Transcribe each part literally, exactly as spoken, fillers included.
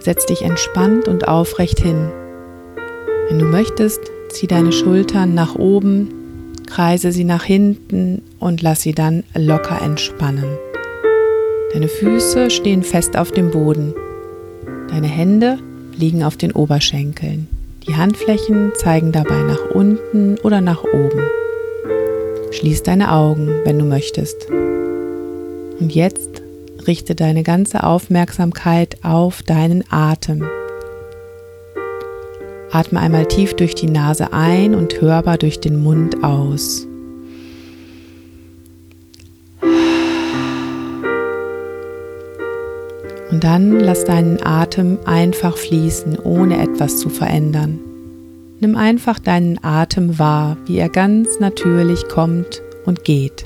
setz dich entspannt und aufrecht hin. Wenn du möchtest, zieh deine Schultern nach oben, kreise sie nach hinten und lass sie dann locker entspannen. Deine Füße stehen fest auf dem Boden. Deine Hände liegen auf den Oberschenkeln. Die Handflächen zeigen dabei nach unten oder nach oben. Schließ deine Augen, wenn du möchtest. Und jetzt richte deine ganze Aufmerksamkeit auf deinen Atem. Atme einmal tief durch die Nase ein und hörbar durch den Mund aus. Und dann lass deinen Atem einfach fließen, ohne etwas zu verändern. Nimm einfach deinen Atem wahr, wie er ganz natürlich kommt und geht.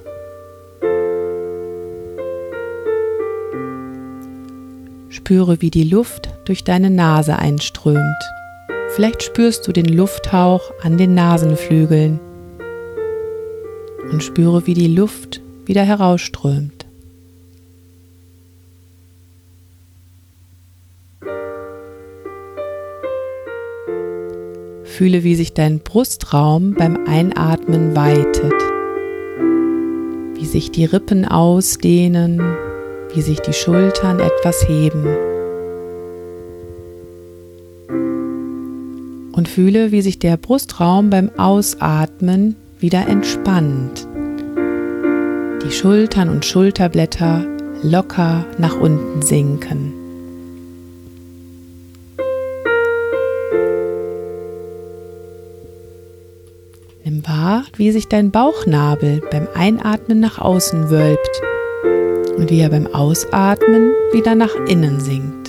Spüre, wie die Luft durch deine Nase einströmt. Vielleicht spürst du den Lufthauch an den Nasenflügeln und spüre, wie die Luft wieder herausströmt. Fühle, wie sich dein Brustraum beim Einatmen weitet, wie sich die Rippen ausdehnen, wie sich die Schultern etwas heben. Und fühle, wie sich der Brustraum beim Ausatmen wieder entspannt. Die Schultern und Schulterblätter locker nach unten sinken. Nimm wahr, wie sich dein Bauchnabel beim Einatmen nach außen wölbt und wie er beim Ausatmen wieder nach innen sinkt.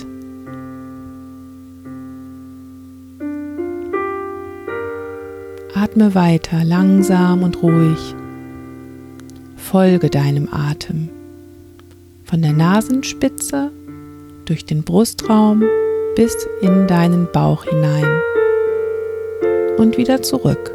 Atme weiter, langsam und ruhig. Folge deinem Atem. Von der Nasenspitze durch den Brustraum bis in deinen Bauch hinein und wieder zurück.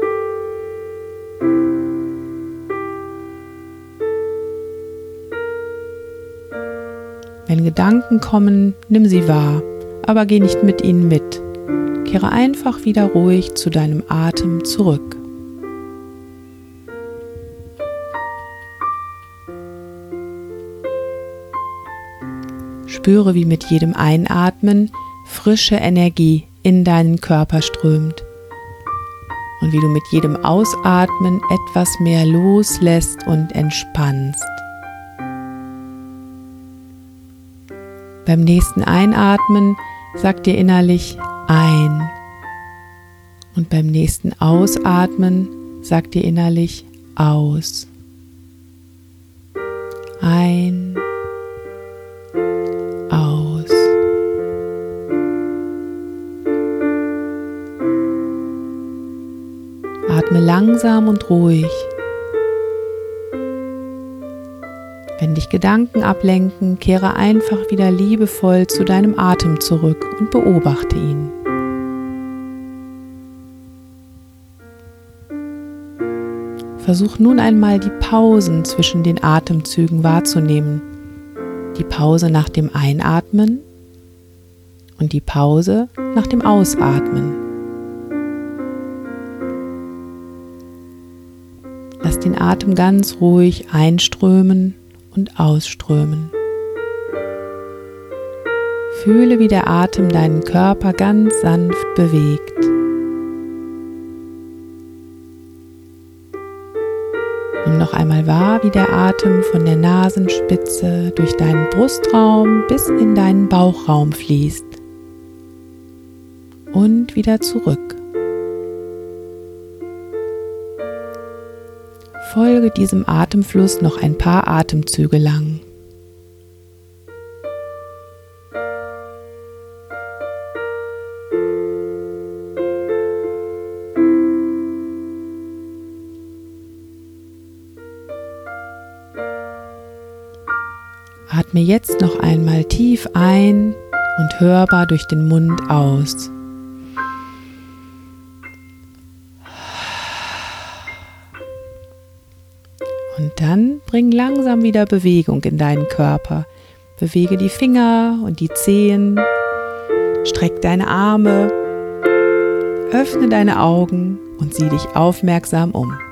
Wenn Gedanken kommen, nimm sie wahr, aber geh nicht mit ihnen mit. Kehre einfach wieder ruhig zu deinem Atem zurück. Spüre, wie mit jedem Einatmen frische Energie in deinen Körper strömt und wie du mit jedem Ausatmen etwas mehr loslässt und entspannst. Beim nächsten Einatmen sag dir innerlich ein und beim nächsten Ausatmen sag dir innerlich aus. Ein, aus. Atme langsam und ruhig. Wenn dich Gedanken ablenken, kehre einfach wieder liebevoll zu deinem Atem zurück und beobachte ihn. Versuch nun einmal die Pausen zwischen den Atemzügen wahrzunehmen. Die Pause nach dem Einatmen und die Pause nach dem Ausatmen. Lass den Atem ganz ruhig einströmen und ausströmen. Fühle, wie der Atem deinen Körper ganz sanft bewegt. Nimm noch einmal wahr, wie der Atem von der Nasenspitze durch deinen Brustraum bis in deinen Bauchraum fließt und wieder zurück. Folge diesem Atemfluss noch ein paar Atemzüge lang. Atme jetzt noch einmal tief ein und hörbar durch den Mund aus. Und dann bring langsam wieder Bewegung in deinen Körper. Bewege die Finger und die Zehen. Streck deine Arme, öffne deine Augen und sieh dich aufmerksam um.